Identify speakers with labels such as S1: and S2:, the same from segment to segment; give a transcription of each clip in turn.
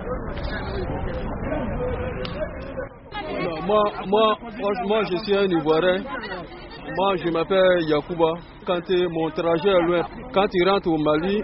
S1: Franchement, je suis un Ivoirien. Moi, je m'appelle Yacouba. Quand mon trajet est loin, quand il rentre au Mali,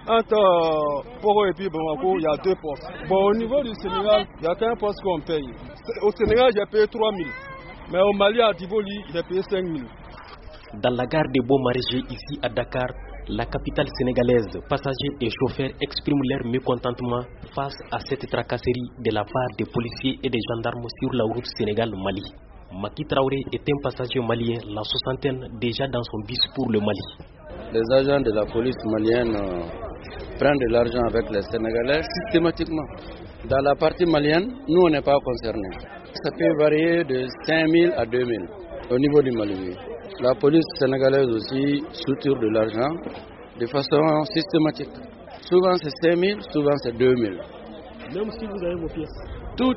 S1: entre Poro et puis Bamako, il y a 2 postes. Bon, au niveau du Sénégal, il n'y a qu'un poste qu'on paye. Au Sénégal, j'ai payé 3 000. Mais au Mali, à Tivoli, j'ai payé 5 000.
S2: Dans la gare de Beaumarchais, ici à Dakar, la capitale sénégalaise, passagers et chauffeurs expriment leur mécontentement face à cette tracasserie de la part des policiers et des gendarmes sur la route Sénégal-Mali. Maki Traoré est un passager malien, la soixantaine, déjà dans son bus pour le Mali.
S3: Les agents de la police malienne prennent de l'argent avec les Sénégalais systématiquement. Dans la partie malienne, nous on n'est pas concernés. Ça peut varier de 5 000 à 2 000 au niveau du Mali. La police sénégalaise aussi soutire de l'argent de façon systématique. Souvent c'est 5 000, souvent c'est 2 000.
S2: Même si vous avez vos pièces?
S3: Tout.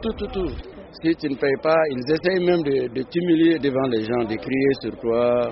S3: Si tu ne payes pas, ils essayent même de t'humilier devant les gens, de crier sur toi.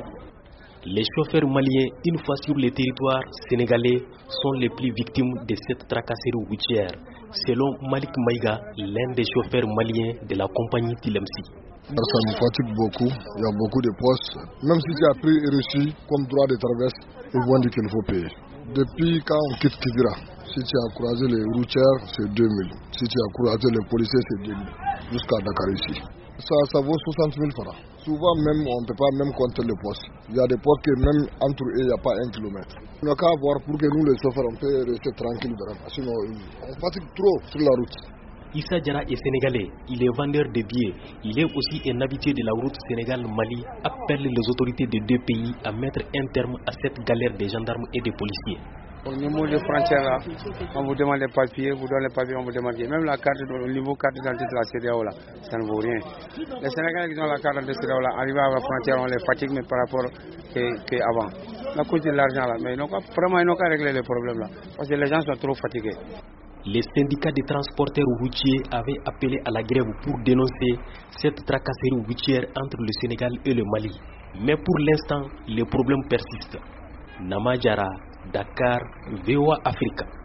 S2: Les chauffeurs maliens, une fois sur le territoire sénégalais, sont les plus victimes de cette tracasserie routière, selon Malik Maïga, l'un des chauffeurs maliens de la compagnie Tilemsi.
S4: Ça nous fatigue beaucoup, il y a beaucoup de postes. Même si tu as pris et reçu comme droit de traverse, ils vont dire qu'il faut payer. Depuis quand on quitte Kidira, si tu as croisé les routières, c'est 2 000. Si tu as croisé les policiers, c'est 2 000. Jusqu'à Dakar ici. Ça vaut 60 000 francs. Souvent même, on ne peut pas même compter les postes. Il y a des postes que même entre eux, il n'y a pas 1 kilomètre. Il n'y a qu'à voir pour que nous les chauffeurs, on peut rester tranquille. Sinon, on fatigue trop sur la route.
S2: Issa Diarra est sénégalais, il est vendeur de billets. Il est aussi un habitué de la route Sénégal-Mali, appelle les autorités des 2 pays à mettre un terme à cette galère des gendarmes et des policiers.
S5: Au niveau des frontières là, on vous demande les papiers, vous donne les papiers, on vous demande. Même la carte, au niveau carte d'identité de la CEDEAO là, ça ne vaut rien. Les Sénégalais qui ont la carte d'identité là, arrivent à la frontière, on les fatigue, mais par rapport qu'avant. La cause de l'argent là, mais vraiment ils n'ont qu'à régler les problèmes là, parce que les gens sont trop fatigués.
S2: Les syndicats des transporteurs routiers avaient appelé à la grève pour dénoncer cette tracasserie routière entre le Sénégal et le Mali. Mais pour l'instant, les problèmes persistent. Nama Diarra, Dakar, VOA Africa.